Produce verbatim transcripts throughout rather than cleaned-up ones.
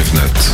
wnet.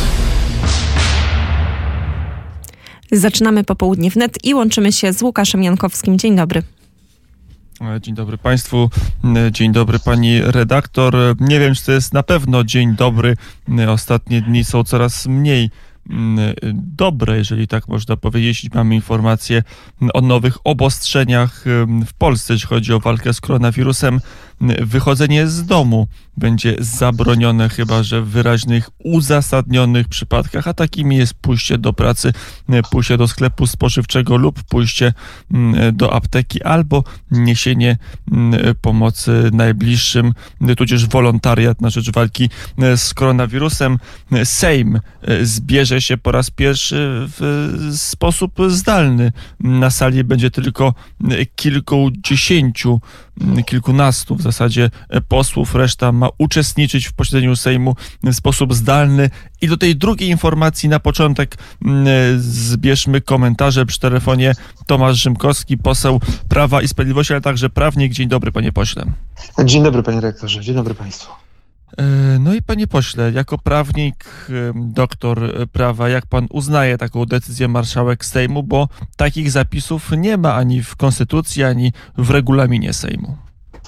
Zaczynamy popołudnie wnet i łączymy się z Łukaszem Jankowskim. Dzień dobry. Dzień dobry Państwu, dzień dobry Pani redaktor. Nie wiem, czy to jest na pewno dzień dobry. Ostatnie dni są coraz mniej dobre, jeżeli tak można powiedzieć. Mamy informacje o nowych obostrzeniach w Polsce, jeśli chodzi o walkę z koronawirusem. Wychodzenie z domu będzie zabronione, chyba że w wyraźnych, uzasadnionych przypadkach, a takimi jest pójście do pracy, pójście do sklepu spożywczego lub pójście do apteki albo niesienie pomocy najbliższym, tudzież wolontariat na rzecz walki z koronawirusem. Sejm zbierze się po raz pierwszy w sposób zdalny. Na sali będzie tylko kilkudziesięciu, kilkunastu w zasadzie posłów, reszta ma uczestniczyć w posiedzeniu Sejmu w sposób zdalny. I do tej drugiej informacji na początek zbierzmy komentarze przy telefonie. Tomasz Rzymkowski, poseł Prawa i Sprawiedliwości, ale także prawnik. Dzień dobry, panie pośle. Dzień dobry, panie rektorze. Dzień dobry państwu. No i panie pośle, jako prawnik, doktor prawa, jak pan uznaje taką decyzję marszałek Sejmu, bo takich zapisów nie ma ani w Konstytucji, ani w regulaminie Sejmu?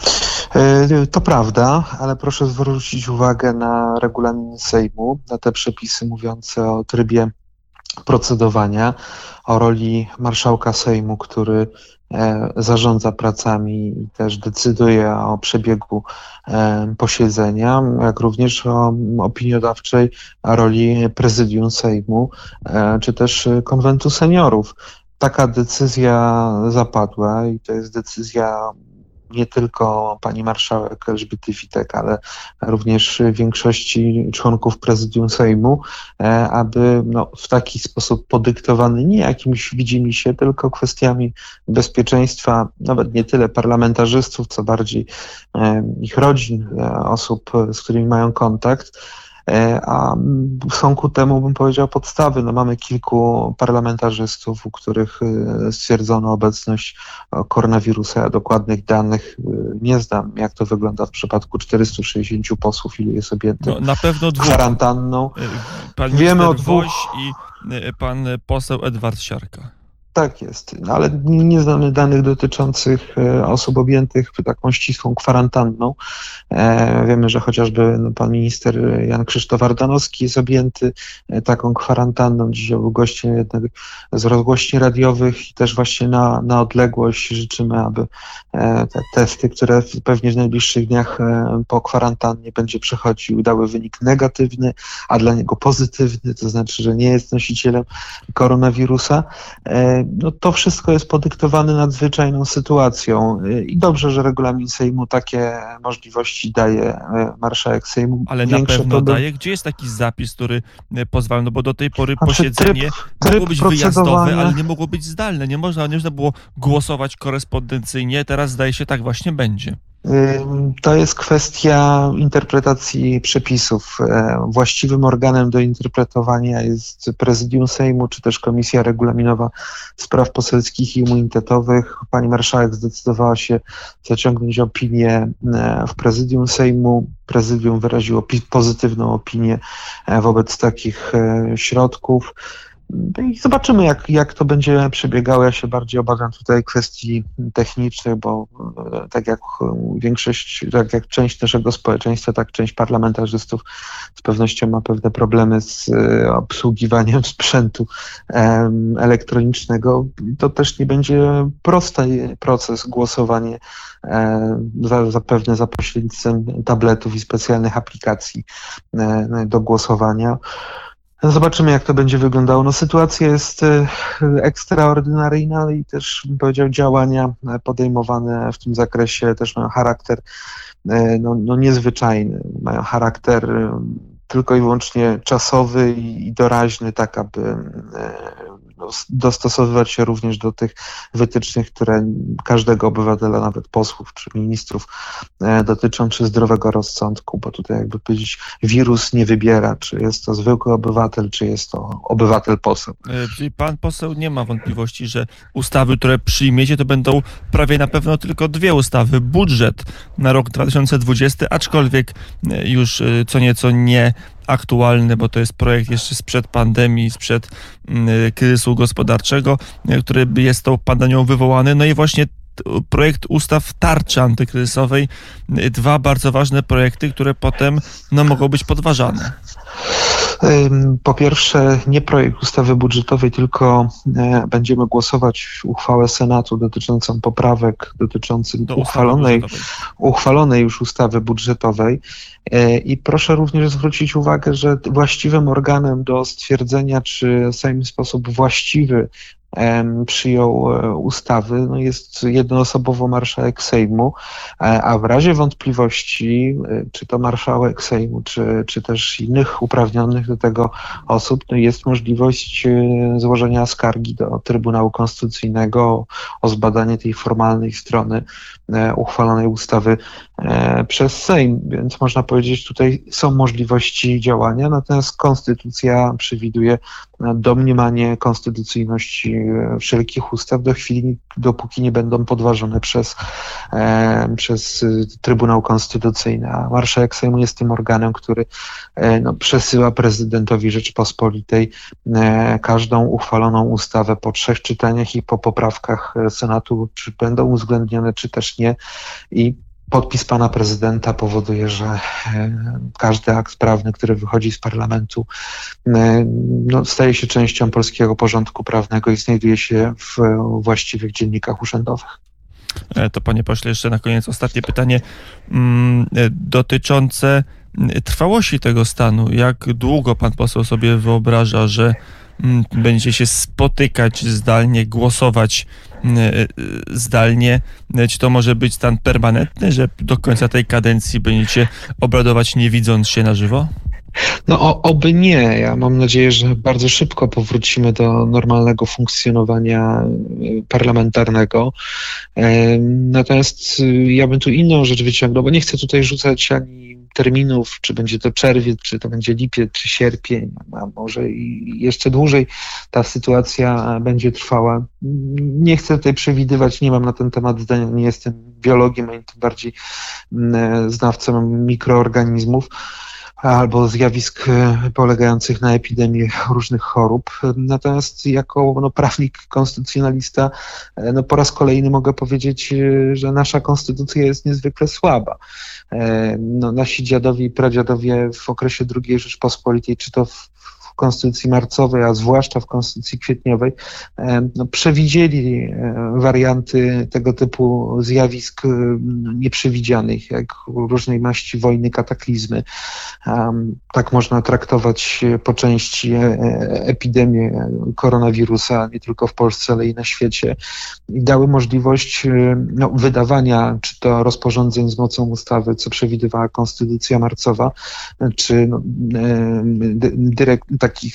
To prawda, ale proszę zwrócić uwagę na regulamin Sejmu, na te przepisy mówiące o trybie procedowania, o roli marszałka Sejmu, który zarządza pracami i też decyduje o przebiegu posiedzenia, jak również o opiniodawczej roli prezydium Sejmu, czy też konwentu seniorów. Taka decyzja zapadła i to jest decyzja nie tylko pani marszałek Elżbiety Witek, ale również większości członków prezydium Sejmu, aby no, w taki sposób podyktowany nie jakimś widzimisię, tylko kwestiami bezpieczeństwa, nawet nie tyle parlamentarzystów, co bardziej ich rodzin, osób, z którymi mają kontakt, a są ku temu, bym powiedział, podstawy. No, mamy kilku parlamentarzystów, u których stwierdzono obecność koronawirusa. Ja dokładnych danych nie znam, jak to wygląda w przypadku czterystu sześćdziesięciu posłów, ile jest objętych no, na pewno dwóch. Kwarantanną. Pan Wiemy o dwóch. Woś i pan poseł Edward Siarka. Tak jest, ale nie znamy danych dotyczących osób objętych taką ścisłą kwarantanną. Wiemy, że chociażby no, pan minister Jan Krzysztof Ardanowski jest objęty taką kwarantanną. Dzisiaj był gościem jednego z rozgłośni radiowych i też właśnie na, na odległość życzymy, aby te testy, które pewnie w najbliższych dniach po kwarantannie będzie przechodził, dały wynik negatywny, a dla niego pozytywny, to znaczy, że nie jest nosicielem koronawirusa. No to wszystko jest podyktowane nadzwyczajną sytuacją i dobrze, że regulamin Sejmu takie możliwości daje marszałek Sejmu. Ale na Większe pewno problem... daje. Gdzie jest taki zapis, który pozwala, no bo do tej pory znaczy, posiedzenie tryb, tryb mogło być procedowania... wyjazdowe, ale nie mogło być zdalne. Nie można, nie można było głosować korespondencyjnie. Teraz zdaje się tak właśnie będzie. To jest kwestia interpretacji przepisów. Właściwym organem do interpretowania jest prezydium Sejmu, czy też Komisja Regulaminowa Spraw Poselskich i Immunitetowych. Pani marszałek zdecydowała się zaciągnąć opinię w prezydium Sejmu. Prezydium wyraziło pozytywną opinię wobec takich środków. I zobaczymy, jak, jak to będzie przebiegało. Ja się bardziej obawiam tutaj kwestii technicznych, bo tak jak większość, tak jak część naszego społeczeństwa, tak część parlamentarzystów z pewnością ma pewne problemy z obsługiwaniem sprzętu elektronicznego. To też nie będzie prosty proces głosowanie zapewne za pośrednictwem tabletów i specjalnych aplikacji do głosowania. Zobaczymy, jak to będzie wyglądało. No, sytuacja jest ekstraordynaryjna i też, bym powiedział, działania podejmowane w tym zakresie też mają charakter no, no niezwyczajny. Mają charakter tylko i wyłącznie czasowy i doraźny, tak aby dostosowywać się również do tych wytycznych, które każdego obywatela, nawet posłów czy ministrów, dotyczą czy zdrowego rozsądku, bo tutaj jakby powiedzieć, wirus nie wybiera, czy jest to zwykły obywatel, czy jest to obywatel poseł. Czyli pan poseł nie ma wątpliwości, że ustawy, które przyjmiecie, to będą prawie na pewno tylko dwie ustawy. Budżet na rok dwa tysiące dwudziesty, aczkolwiek już co nieco nie aktualny, bo to jest projekt jeszcze sprzed pandemii, sprzed kryzysu gospodarczego, który jest tą pandemią wywołany. No i właśnie projekt ustaw tarczy antykryzysowej. Dwa bardzo ważne projekty, które potem no, mogą być podważane. Po pierwsze, nie projekt ustawy budżetowej, tylko będziemy głosować uchwałę Senatu dotyczącą poprawek dotyczących uchwalonej, uchwalonej już ustawy budżetowej. I proszę również zwrócić uwagę, że właściwym organem do stwierdzenia, czy Sejm w sposób właściwy przyjął ustawy, no jest jednoosobowo marszałek Sejmu, a w razie wątpliwości, czy to marszałek Sejmu, czy, czy też innych uprawnionych do tego osób, no jest możliwość złożenia skargi do Trybunału Konstytucyjnego o zbadanie tej formalnej strony uchwalonej ustawy przez Sejm, więc można powiedzieć, tutaj są możliwości działania, natomiast konstytucja przewiduje domniemanie konstytucyjności wszelkich ustaw do chwili, dopóki nie będą podważone przez, e, przez Trybunał Konstytucyjny. A marszałek Sejmu jest tym organem, który e, no, przesyła prezydentowi Rzeczypospolitej e, każdą uchwaloną ustawę po trzech czytaniach i po poprawkach Senatu, czy będą uwzględnione, czy też nie. I podpis pana prezydenta powoduje, że każdy akt prawny, który wychodzi z parlamentu, no, staje się częścią polskiego porządku prawnego i znajduje się w właściwych dziennikach urzędowych. To panie pośle, jeszcze na koniec ostatnie pytanie mm, dotyczące trwałości tego stanu. Jak długo pan poseł sobie wyobraża, że mm, będzie się spotykać zdalnie, głosować zdalnie? Czy to może być stan permanentny, że do końca tej kadencji będziecie obradować nie widząc się na żywo? No o, oby nie. Ja mam nadzieję, że bardzo szybko powrócimy do normalnego funkcjonowania parlamentarnego. Natomiast ja bym tu inną rzecz wyciągnął, bo nie chcę tutaj rzucać ani terminów, czy będzie to czerwiec, czy to będzie lipiec, czy sierpień, a może i jeszcze dłużej ta sytuacja będzie trwała. Nie chcę tutaj przewidywać, nie mam na ten temat zdania, nie jestem biologiem, ani tym bardziej znawcą mikroorganizmów albo zjawisk polegających na epidemii różnych chorób. Natomiast jako no, prawnik, konstytucjonalista, no, po raz kolejny mogę powiedzieć, że nasza konstytucja jest niezwykle słaba. No, nasi dziadowie i pradziadowie w okresie drugiej Rzeczpospolitej, czy to w Konstytucji marcowej, a zwłaszcza w Konstytucji kwietniowej, no, przewidzieli warianty tego typu zjawisk nieprzewidzianych, jak różnej maści wojny, kataklizmy. Tak można traktować po części epidemię koronawirusa, nie tylko w Polsce, ale i na świecie. I dały możliwość no, wydawania, czy to rozporządzeń z mocą ustawy, co przewidywała Konstytucja marcowa, czy no, dyrekt, takich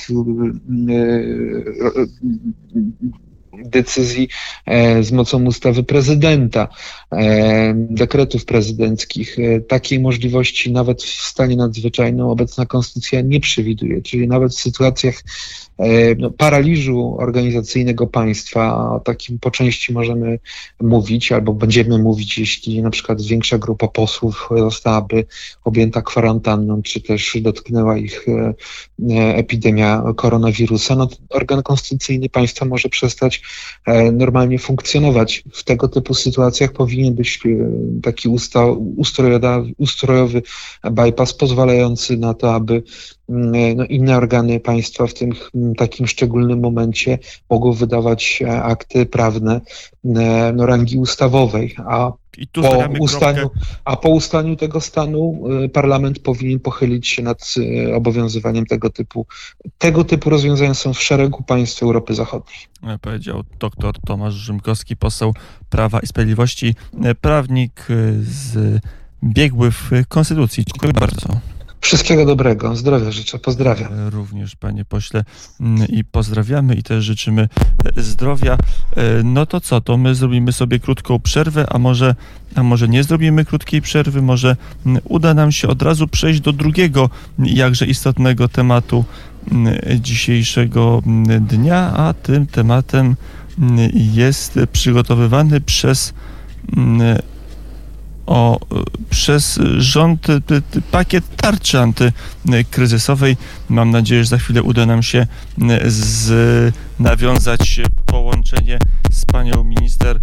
decyzji z mocą ustawy prezydenta, dekretów prezydenckich. Takiej możliwości nawet w stanie nadzwyczajnym obecna konstytucja nie przewiduje, czyli nawet w sytuacjach no, paraliżu organizacyjnego państwa, o takim po części możemy mówić, albo będziemy mówić, jeśli na przykład większa grupa posłów zostałaby objęta kwarantanną, czy też dotknęła ich epidemia koronawirusa, no, organ konstytucyjny państwa może przestać normalnie funkcjonować. W tego typu sytuacjach powinien być taki usta, ustrojowy, ustrojowy bypass pozwalający na to, aby no, inne organy państwa w tym takim szczególnym momencie mogą wydawać akty prawne no, rangi ustawowej, a po, ustaniu, a po ustaniu tego stanu parlament powinien pochylić się nad obowiązywaniem tego typu. Tego typu rozwiązania są w szeregu państw Europy Zachodniej. Powiedział dr Tomasz Rzymkowski, poseł Prawa i Sprawiedliwości, prawnik z biegły w Konstytucji. Dziękuję bardzo. Wszystkiego dobrego, zdrowia życzę, pozdrawiam. Również, panie pośle, i pozdrawiamy i też życzymy zdrowia. No to co, to my zrobimy sobie krótką przerwę, a może, a może nie zrobimy krótkiej przerwy, może uda nam się od razu przejść do drugiego jakże istotnego tematu dzisiejszego dnia, a tym tematem jest przygotowywany przez o przez rząd pakiet tarczy antykryzysowej. Mam nadzieję, że za chwilę uda nam się z, nawiązać połączenie z panią minister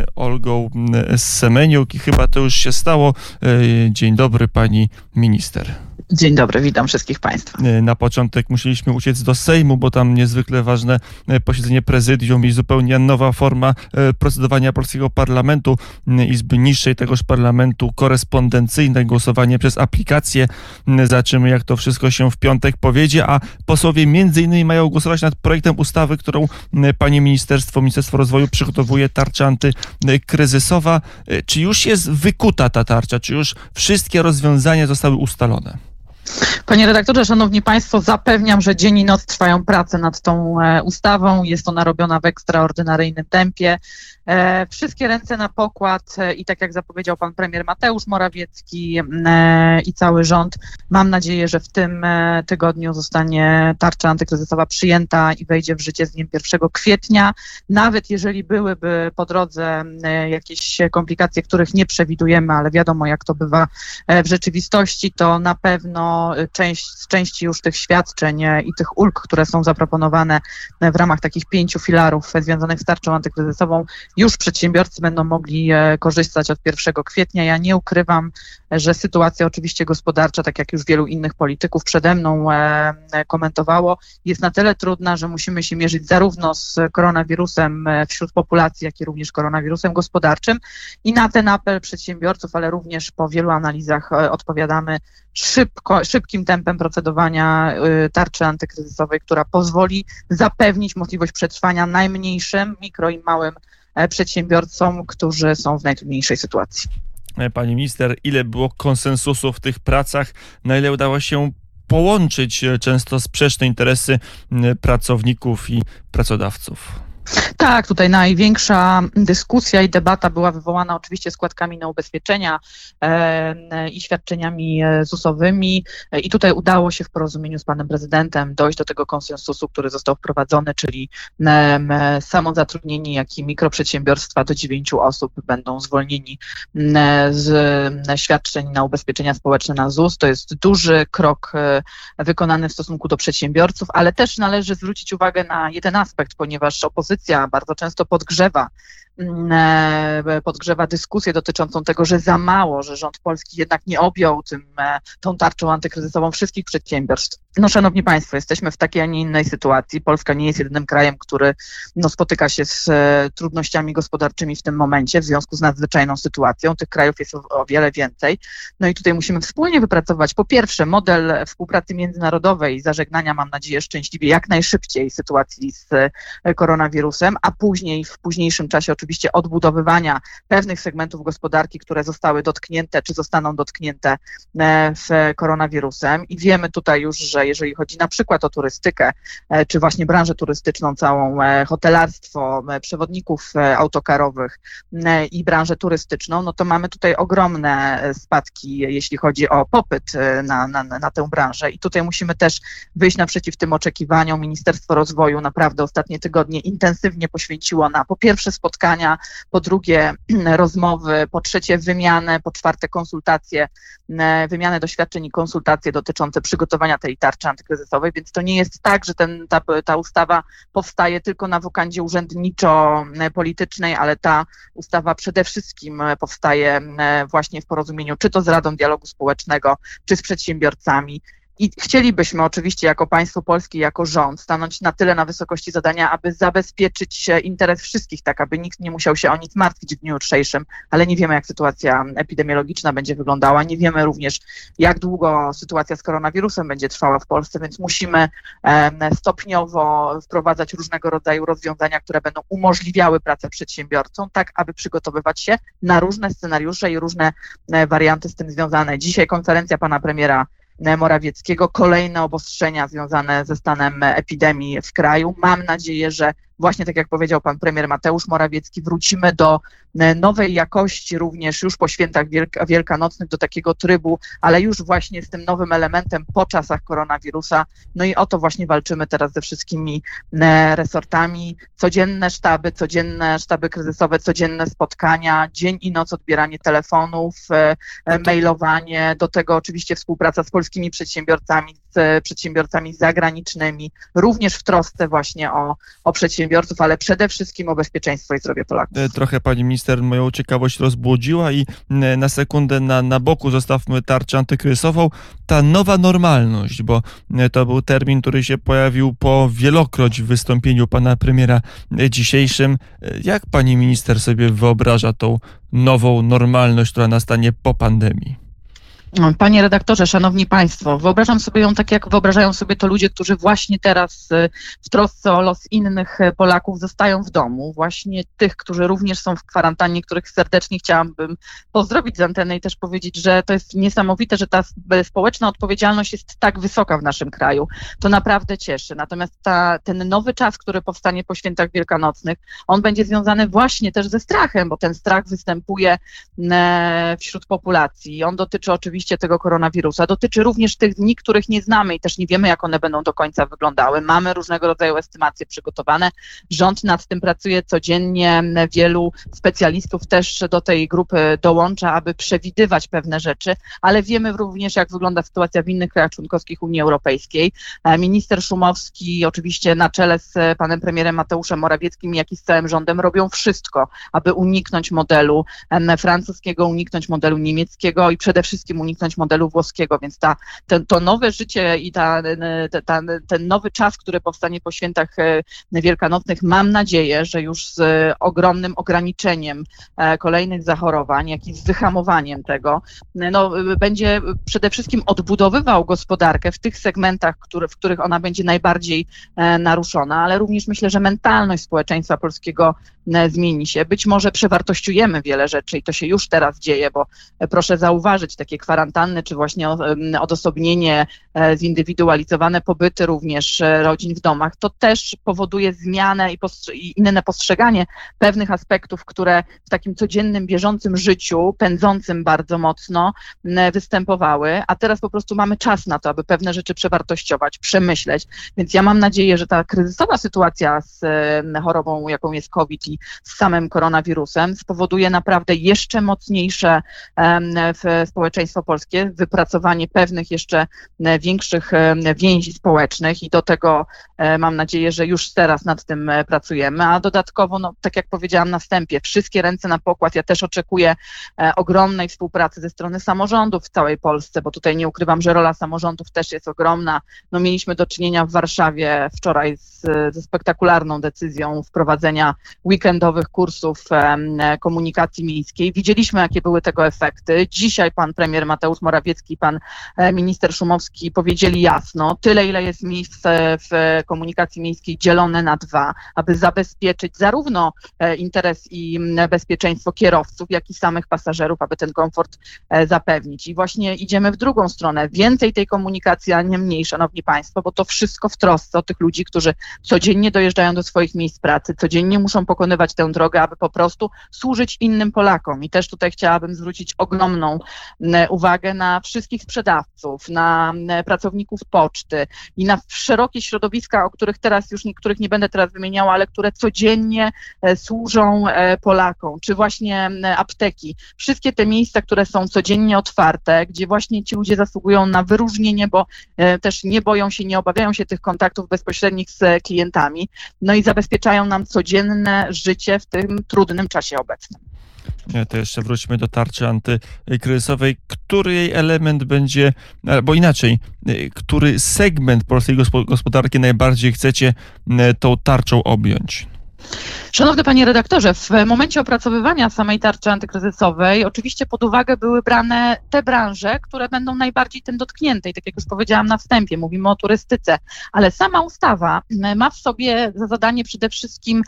Olgą Semeniuk i chyba to już się stało. Dzień dobry, pani minister. Dzień dobry, witam wszystkich państwa. Na początek musieliśmy uciec do Sejmu, bo tam niezwykle ważne posiedzenie prezydium i zupełnie nowa forma procedowania polskiego parlamentu, Izby niższej tegoż parlamentu, korespondencyjne głosowanie przez aplikację. Zobaczymy, jak to wszystko się w piątek powiedzie, a posłowie między innymi mają głosować nad projektem ustawy, którą pani ministerstwo, Ministerstwo Rozwoju przygotowuje, tarcza antykryzysowa. Czy już jest wykuta ta tarcza? Czy już wszystkie rozwiązania zostały ustalone? Panie redaktorze, szanowni państwo, zapewniam, że dzień i noc trwają prace nad tą e, ustawą. Jest ona robiona w ekstraordynaryjnym tempie. E, wszystkie ręce na pokład e, i tak jak zapowiedział pan premier Mateusz Morawiecki e, i cały rząd, mam nadzieję, że w tym e, tygodniu zostanie tarcza antykryzysowa przyjęta i wejdzie w życie z dniem pierwszego kwietnia. Nawet jeżeli byłyby po drodze e, jakieś komplikacje, których nie przewidujemy, ale wiadomo, jak to bywa e, w rzeczywistości, to na pewno część, z części już tych świadczeń i tych ulg, które są zaproponowane w ramach takich pięciu filarów związanych z tarczą antykryzysową, już przedsiębiorcy będą mogli korzystać od pierwszego kwietnia. Ja nie ukrywam, że sytuacja oczywiście gospodarcza, tak jak już wielu innych polityków przede mną komentowało, jest na tyle trudna, że musimy się mierzyć zarówno z koronawirusem wśród populacji, jak i również koronawirusem gospodarczym i na ten apel przedsiębiorców, ale również po wielu analizach odpowiadamy szybko, szybkim tempem procedowania tarczy antykryzysowej, która pozwoli zapewnić możliwość przetrwania najmniejszym, mikro i małym przedsiębiorcom, którzy są w najtrudniejszej sytuacji. Pani minister, ile było konsensusu w tych pracach? Na ile udało się połączyć często sprzeczne interesy pracowników i pracodawców? Tak, tutaj największa dyskusja i debata była wywołana oczywiście składkami na ubezpieczenia e, i świadczeniami zusowymi i tutaj udało się w porozumieniu z panem prezydentem dojść do tego konsensusu, który został wprowadzony, czyli e, samozatrudnieni, jak i mikroprzedsiębiorstwa do dziewięciu osób będą zwolnieni e, z świadczeń na ubezpieczenia społeczne na Z U S. To jest duży krok e, wykonany w stosunku do przedsiębiorców, ale też należy zwrócić uwagę na jeden aspekt, ponieważ opozycja bardzo często podgrzewa, podgrzewa dyskusję dotyczącą tego, że za mało, że rząd polski jednak nie objął tym, tą tarczą antykryzysową wszystkich przedsiębiorstw. No, szanowni państwo, jesteśmy w takiej, a nie innej sytuacji. Polska nie jest jedynym krajem, który no, spotyka się z trudnościami gospodarczymi w tym momencie w związku z nadzwyczajną sytuacją. Tych krajów jest o, o wiele więcej. No i tutaj musimy wspólnie wypracować po pierwsze model współpracy międzynarodowej i zażegnania, mam nadzieję, szczęśliwie jak najszybciej sytuacji z koronawirusem, a później w późniejszym czasie oczywiście odbudowywania pewnych segmentów gospodarki, które zostały dotknięte czy zostaną dotknięte w koronawirusem. I wiemy tutaj już, że jeżeli chodzi na przykład o turystykę, czy właśnie branżę turystyczną całą, hotelarstwo, przewodników autokarowych i branżę turystyczną, no to mamy tutaj ogromne spadki, jeśli chodzi o popyt na, na, na tę branżę i tutaj musimy też wyjść naprzeciw tym oczekiwaniom. Ministerstwo Rozwoju naprawdę ostatnie tygodnie intensywnie poświęciło na po pierwsze spotkania, po drugie rozmowy, po trzecie wymianę, po czwarte konsultacje, wymianę doświadczeń i konsultacje dotyczące przygotowania tej tarczy antykryzysowej, więc to nie jest tak, że ten, ta, ta ustawa powstaje tylko na wokandzie urzędniczo-politycznej, ale ta ustawa przede wszystkim powstaje właśnie w porozumieniu czy to z Radą Dialogu Społecznego, czy z przedsiębiorcami. I chcielibyśmy oczywiście jako państwo polskie, jako rząd stanąć na tyle na wysokości zadania, aby zabezpieczyć interes wszystkich, tak aby nikt nie musiał się o nic martwić w dniu jutrzejszym, ale nie wiemy, jak sytuacja epidemiologiczna będzie wyglądała, nie wiemy również, jak długo sytuacja z koronawirusem będzie trwała w Polsce, więc musimy stopniowo wprowadzać różnego rodzaju rozwiązania, które będą umożliwiały pracę przedsiębiorcom, tak aby przygotowywać się na różne scenariusze i różne warianty z tym związane. Dzisiaj konferencja pana premiera Morawieckiego, kolejne obostrzenia związane ze stanem epidemii w kraju. Mam nadzieję, że właśnie tak jak powiedział pan premier Mateusz Morawiecki, wrócimy do nowej jakości również już po świętach wielka, wielkanocnych, do takiego trybu, ale już właśnie z tym nowym elementem po czasach koronawirusa. No i o to właśnie walczymy teraz ze wszystkimi resortami. Codzienne sztaby, codzienne sztaby kryzysowe, codzienne spotkania, dzień i noc odbieranie telefonów, mailowanie, do tego oczywiście współpraca z polskimi przedsiębiorcami, z przedsiębiorcami zagranicznymi, również w trosce właśnie o, o przedsiębiorców, ale przede wszystkim o bezpieczeństwo i zdrowie Polaków. Trochę pani minister moją ciekawość rozbudziła i na sekundę na, na boku zostawmy tarczę antykryzysową. Ta nowa normalność, bo to był termin, który się pojawił po wielokroć w wystąpieniu pana premiera dzisiejszym. Jak pani minister sobie wyobraża tą nową normalność, która nastanie po pandemii? Panie redaktorze, szanowni państwo, wyobrażam sobie ją tak, jak wyobrażają sobie to ludzie, którzy właśnie teraz w trosce o los innych Polaków zostają w domu. Właśnie tych, którzy również są w kwarantannie, których serdecznie chciałabym pozdrowić z anteny i też powiedzieć, że to jest niesamowite, że ta społeczna odpowiedzialność jest tak wysoka w naszym kraju. To naprawdę cieszy. Natomiast ta, ten nowy czas, który powstanie po świętach wielkanocnych, on będzie związany właśnie też ze strachem, bo ten strach występuje wśród populacji. On dotyczy oczywiście tego koronawirusa. Dotyczy również tych dni, których nie znamy i też nie wiemy, jak one będą do końca wyglądały. Mamy różnego rodzaju estymacje przygotowane. Rząd nad tym pracuje codziennie. Wielu specjalistów też do tej grupy dołącza, aby przewidywać pewne rzeczy, ale wiemy również, jak wygląda sytuacja w innych krajach członkowskich Unii Europejskiej. Minister Szumowski, oczywiście na czele z panem premierem Mateuszem Morawieckim, jak i z całym rządem, robią wszystko, aby uniknąć modelu francuskiego, uniknąć modelu niemieckiego i przede wszystkim uniknąć modelu włoskiego, więc ta, ten, to nowe życie i ta, ta, ten nowy czas, który powstanie po świętach wielkanocnych, mam nadzieję, że już z ogromnym ograniczeniem kolejnych zachorowań, jak i z wyhamowaniem tego, no, będzie przede wszystkim odbudowywał gospodarkę w tych segmentach, które, w których ona będzie najbardziej naruszona, ale również myślę, że mentalność społeczeństwa polskiego zmieni się. Być może przewartościujemy wiele rzeczy i to się już teraz dzieje, bo proszę zauważyć, takie kwarantanny, czy właśnie odosobnienie, zindywidualizowane pobyty również rodzin w domach, to też powoduje zmianę i, postrze- i inne postrzeganie pewnych aspektów, które w takim codziennym, bieżącym życiu, pędzącym bardzo mocno, występowały, a teraz po prostu mamy czas na to, aby pewne rzeczy przewartościować, przemyśleć, więc ja mam nadzieję, że ta kryzysowa sytuacja z chorobą, jaką jest COVID i z samym koronawirusem, spowoduje naprawdę jeszcze mocniejsze w społeczeństwo polskie, wypracowanie pewnych jeszcze większych więzi społecznych i do tego mam nadzieję, że już teraz nad tym pracujemy, a dodatkowo, no, tak jak powiedziałam na wstępie, wszystkie ręce na pokład. Ja też oczekuję ogromnej współpracy ze strony samorządów w całej Polsce, bo tutaj nie ukrywam, że rola samorządów też jest ogromna. No, mieliśmy do czynienia w Warszawie wczoraj z, ze spektakularną decyzją wprowadzenia weekendowych kursów komunikacji miejskiej. Widzieliśmy, jakie były tego efekty. Dzisiaj pan premier Mateusz Morawiecki i pan minister Szumowski powiedzieli jasno, tyle ile jest miejsc w komunikacji miejskiej dzielone na dwa, aby zabezpieczyć zarówno interes i bezpieczeństwo kierowców, jak i samych pasażerów, aby ten komfort zapewnić. I właśnie idziemy w drugą stronę. Więcej tej komunikacji, a nie mniej, szanowni państwo, bo to wszystko w trosce o tych ludzi, którzy codziennie dojeżdżają do swoich miejsc pracy, codziennie muszą pokonywać tę drogę, aby po prostu służyć innym Polakom. I też tutaj chciałabym zwrócić ogromną uwagę na wszystkich sprzedawców, na pracowników poczty i na szerokie środowiska, o których teraz już niektórych nie będę teraz wymieniała, ale które codziennie służą Polakom, czy właśnie apteki. Wszystkie te miejsca, które są codziennie otwarte, gdzie właśnie ci ludzie zasługują na wyróżnienie, bo też nie boją się, nie obawiają się tych kontaktów bezpośrednich z klientami, no i zabezpieczają nam codzienne życie w tym trudnym czasie obecnym. To jeszcze wróćmy do tarczy antykryzysowej. Który jej element będzie, albo inaczej, który segment polskiej gospodarki najbardziej chcecie tą tarczą objąć? Szanowny panie redaktorze, w momencie opracowywania samej tarczy antykryzysowej oczywiście pod uwagę były brane te branże, które będą najbardziej tym dotknięte. I tak jak już powiedziałam na wstępie, mówimy o turystyce, ale sama ustawa ma w sobie za zadanie przede wszystkim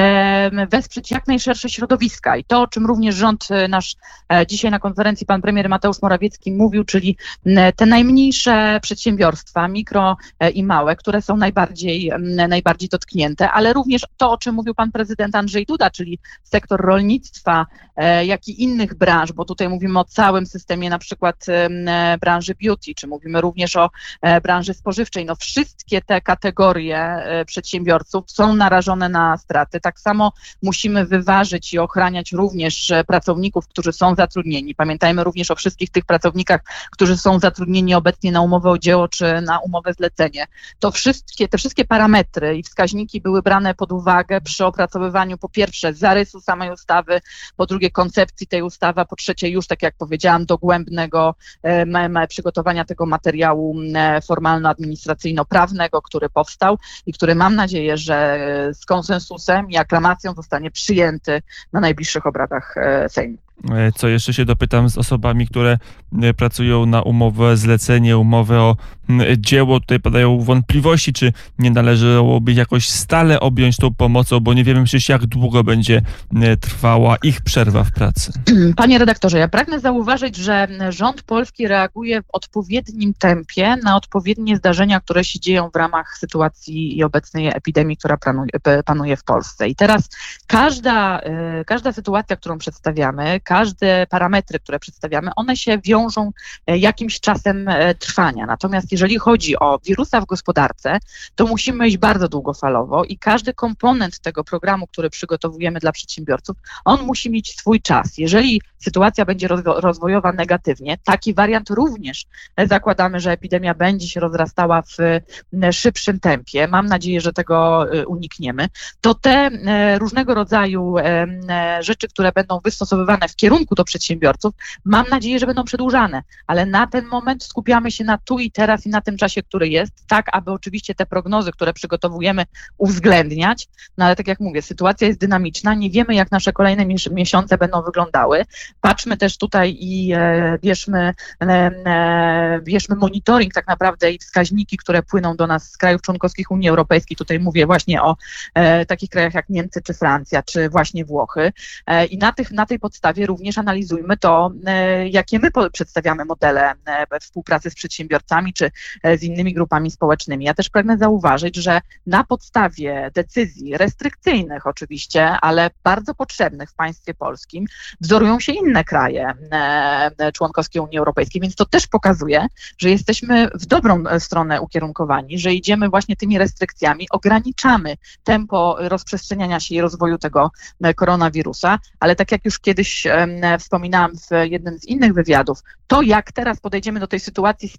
e, wesprzeć jak najszersze środowiska. I to, o czym również rząd nasz e, dzisiaj na konferencji pan premier Mateusz Morawiecki mówił, czyli e, te najmniejsze przedsiębiorstwa, mikro e, i małe, które są najbardziej, e, najbardziej dotknięte, ale również to, o czym mówił pan prezydent Andrzej Duda, czyli sektor rolnictwa, e, jak i innych branż, bo tutaj mówimy o całym systemie na przykład e, branży beauty, czy mówimy również o e, branży spożywczej. No wszystkie te kategorie e, przedsiębiorców są narażone na straty. Tak samo musimy wyważyć i ochraniać również e, pracowników, którzy są zatrudnieni. Pamiętajmy również o wszystkich tych pracownikach, którzy są zatrudnieni obecnie na umowę o dzieło, czy na umowę zlecenie. To wszystkie, te wszystkie parametry i wskaźniki były brane pod uwagę przy opracowywaniu po pierwsze zarysu samej ustawy, po drugie koncepcji tej ustawy, a po trzecie już, tak jak powiedziałam, dogłębnego e, przygotowania tego materiału e, formalno-administracyjno-prawnego, który powstał i który mam nadzieję, że z konsensusem i aklamacją zostanie przyjęty na najbliższych obradach e, Sejmu. Co jeszcze się dopytam z osobami, które pracują na umowę zlecenie, umowę o dzieło. Tutaj padają wątpliwości, czy nie należałoby jakoś stale objąć tą pomocą, bo nie wiemy przecież, jak długo będzie trwała ich przerwa w pracy. Panie redaktorze, ja pragnę zauważyć, że rząd polski reaguje w odpowiednim tempie na odpowiednie zdarzenia, które się dzieją w ramach sytuacji i obecnej epidemii, która panuje w Polsce. I teraz każda, każda sytuacja, którą przedstawiamy, każde parametry, które przedstawiamy, one się wiążą jakimś czasem trwania. Natomiast jeżeli chodzi o wirusa w gospodarce, to musimy iść bardzo długofalowo i każdy komponent tego programu, który przygotowujemy dla przedsiębiorców, on musi mieć swój czas. Jeżeli sytuacja będzie rozwojowa negatywnie, taki wariant również zakładamy, że epidemia będzie się rozrastała w szybszym tempie. Mam nadzieję, że tego unikniemy. To te różnego rodzaju rzeczy, które będą wystosowywane w kierunku do przedsiębiorców, mam nadzieję, że będą przedłużane, ale na ten moment skupiamy się na tu i teraz i na tym czasie, który jest, tak aby oczywiście te prognozy, które przygotowujemy, uwzględniać, no ale tak jak mówię, sytuacja jest dynamiczna, nie wiemy, jak nasze kolejne miesiące będą wyglądały. Patrzmy też tutaj i e, bierzmy, e, bierzmy monitoring tak naprawdę i wskaźniki, które płyną do nas z krajów członkowskich Unii Europejskiej. Tutaj mówię właśnie o e, takich krajach jak Niemcy, czy Francja, czy właśnie Włochy. E, I na, tych, na tej podstawie również analizujmy to, e, jakie my po, przedstawiamy modele e, współpracy z przedsiębiorcami, czy e, z innymi grupami społecznymi. Ja też pragnę zauważyć, że na podstawie decyzji restrykcyjnych oczywiście, ale bardzo potrzebnych w państwie polskim, wzorują się inne kraje e, członkowskie Unii Europejskiej, więc to też pokazuje, że jesteśmy w dobrą stronę ukierunkowani, że idziemy właśnie tymi restrykcjami, ograniczamy tempo rozprzestrzeniania się i rozwoju tego koronawirusa, ale tak jak już kiedyś e, wspominałam w jednym z innych wywiadów, to jak teraz podejdziemy do tej sytuacji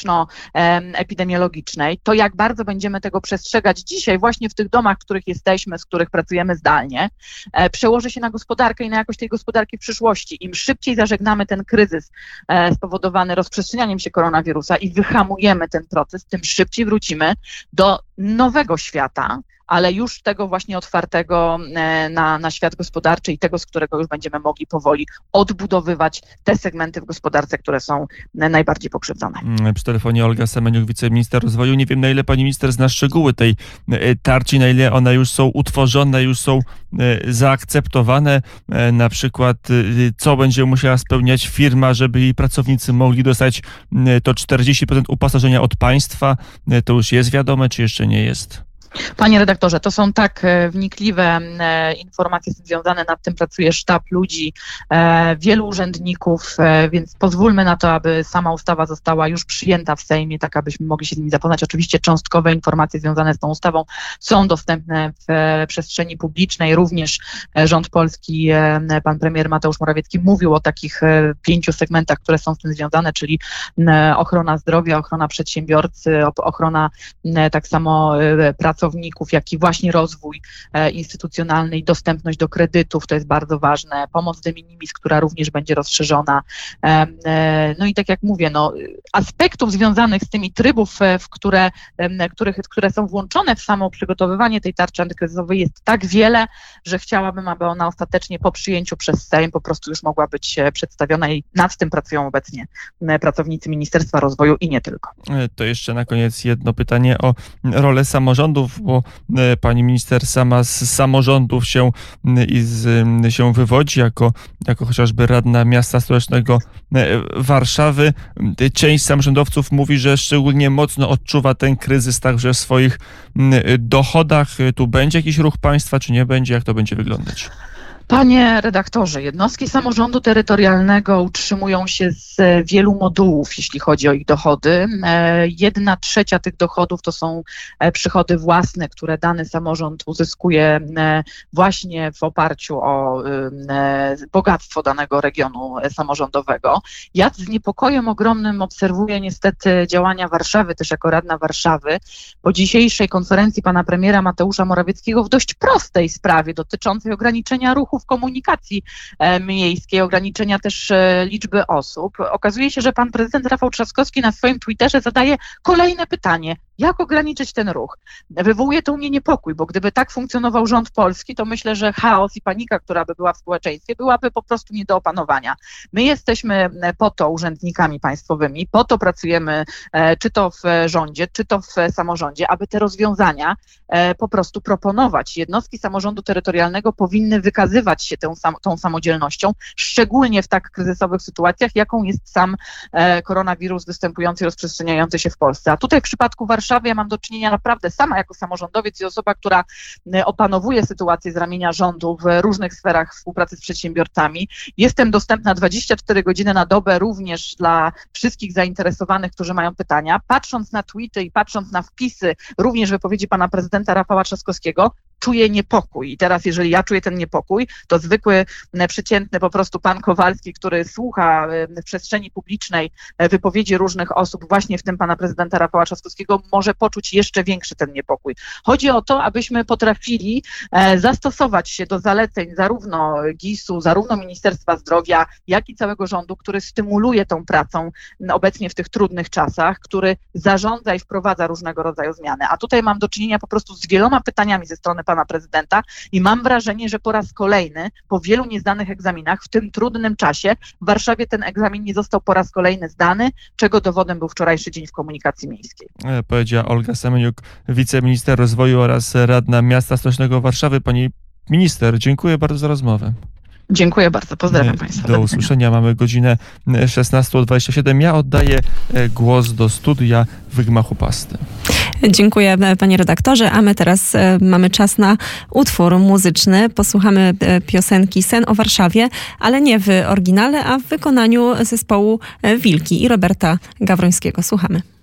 społeczno-epidemiologicznej, to jak bardzo będziemy tego przestrzegać dzisiaj właśnie w tych domach, w których jesteśmy, z których pracujemy zdalnie, e, przełoży się na gospodarkę i na jakość tej gospodarki w przyszłości. Im szybciej zażegnamy ten kryzys e, spowodowany rozprzestrzenianiem się koronawirusa i wyhamujemy ten proces, tym szybciej wrócimy do nowego świata, ale już tego właśnie otwartego na, na świat gospodarczy i tego, z którego już będziemy mogli powoli odbudowywać te segmenty w gospodarce, które są najbardziej pokrzywdzone. Przy telefonie Olga Semeniuk, wiceminister rozwoju. Nie wiem, na ile pani minister zna szczegóły tej tarczy, na ile one już są utworzone, już są zaakceptowane. Na przykład, co będzie musiała spełniać firma, żeby jej pracownicy mogli dostać to czterdzieści procent uposażenia od państwa. To już jest wiadome, czy jeszcze nie jest? Panie redaktorze, to są tak wnikliwe informacje związane, nad tym pracuje sztab ludzi, wielu urzędników, więc pozwólmy na to, aby sama ustawa została już przyjęta w Sejmie, tak abyśmy mogli się z nimi zapoznać. Oczywiście cząstkowe informacje związane z tą ustawą są dostępne w przestrzeni publicznej. Również rząd polski, pan premier Mateusz Morawiecki mówił o takich pięciu segmentach, które są z tym związane, czyli ochrona zdrowia, ochrona przedsiębiorcy, ochrona tak samo pracowników, pracowników, jak i właśnie rozwój instytucjonalny i dostępność do kredytów, to jest bardzo ważne, pomoc de minimis, która również będzie rozszerzona. No i tak jak mówię, no, aspektów związanych z tymi trybów, w które, których, które są włączone w samo przygotowywanie tej tarczy antykryzysowej jest tak wiele, że chciałabym, aby ona ostatecznie po przyjęciu przez Sejm po prostu już mogła być przedstawiona i nad tym pracują obecnie pracownicy Ministerstwa Rozwoju i nie tylko. To jeszcze na koniec jedno pytanie o rolę samorządów, bo pani minister sama z samorządów się, i z, się wywodzi jako, jako chociażby radna miasta stołecznego Warszawy. Część samorządowców mówi, że szczególnie mocno odczuwa ten kryzys także w swoich dochodach. Tu będzie jakiś ruch państwa, czy nie będzie? Jak to będzie wyglądać? Panie redaktorze, jednostki samorządu terytorialnego utrzymują się z wielu modułów, jeśli chodzi o ich dochody. Jedna trzecia tych dochodów to są przychody własne, które dany samorząd uzyskuje właśnie w oparciu o bogactwo danego regionu samorządowego. Ja z niepokojem ogromnym obserwuję niestety działania Warszawy, też jako radna Warszawy, po dzisiejszej konferencji pana premiera Mateusza Morawieckiego w dość prostej sprawie dotyczącej ograniczenia ruchu w komunikacji miejskiej, ograniczenia też liczby osób. Okazuje się, że pan prezydent Rafał Trzaskowski na swoim Twitterze zadaje kolejne pytanie. Jak ograniczyć ten ruch? Wywołuje to u mnie niepokój, bo gdyby tak funkcjonował rząd polski, to myślę, że chaos i panika, która by była w społeczeństwie, byłaby po prostu nie do opanowania. My jesteśmy po to urzędnikami państwowymi, po to pracujemy czy to w rządzie, czy to w samorządzie, aby te rozwiązania po prostu proponować. Jednostki samorządu terytorialnego powinny wykazywać się tą, sam, tą samodzielnością, szczególnie w tak kryzysowych sytuacjach, jaką jest sam koronawirus występujący i rozprzestrzeniający się w Polsce. A tutaj w przypadku Warszawy ja mam do czynienia naprawdę sama jako samorządowiec i osoba, która opanowuje sytuację z ramienia rządu w różnych sferach współpracy z przedsiębiorcami. Jestem dostępna dwadzieścia cztery godziny na dobę również dla wszystkich zainteresowanych, którzy mają pytania. Patrząc na tweety i patrząc na wpisy, również wypowiedzi pana prezydenta Rafała Trzaskowskiego, czuję niepokój. I teraz, jeżeli ja czuję ten niepokój, to zwykły, przeciętny po prostu pan Kowalski, który słucha w przestrzeni publicznej wypowiedzi różnych osób, właśnie w tym pana prezydenta Rafała Trzaskowskiego, może poczuć jeszcze większy ten niepokój. Chodzi o to, abyśmy potrafili zastosować się do zaleceń zarówno gisu, zarówno Ministerstwa Zdrowia, jak i całego rządu, który stymuluje tą pracą obecnie w tych trudnych czasach, który zarządza i wprowadza różnego rodzaju zmiany. A tutaj mam do czynienia po prostu z wieloma pytaniami ze strony pana prezydenta i mam wrażenie, że po raz kolejny, po wielu niezdanych egzaminach, w tym trudnym czasie w Warszawie ten egzamin nie został po raz kolejny zdany, czego dowodem był wczorajszy dzień w komunikacji miejskiej. Powiedziała Olga Semeniuk, wiceminister rozwoju oraz radna miasta stołecznego Warszawy. Pani minister, dziękuję bardzo za rozmowę. Dziękuję bardzo, pozdrawiam państwa. Do usłyszenia, mamy godzinę szesnasta dwadzieścia siedem. Ja oddaję głos do studia w gmachu Pasty. Dziękuję panie redaktorze, a my teraz mamy czas na utwór muzyczny. Posłuchamy piosenki Sen o Warszawie, ale nie w oryginale, a w wykonaniu zespołu Wilki i Roberta Gawrońskiego. Słuchamy.